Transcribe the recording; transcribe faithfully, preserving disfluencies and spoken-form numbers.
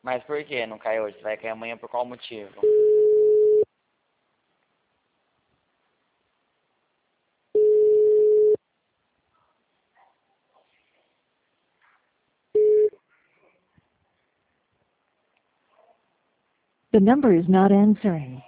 Mas por que não cai hoje? Você vai cair amanhã por qual motivo? The number is not answering.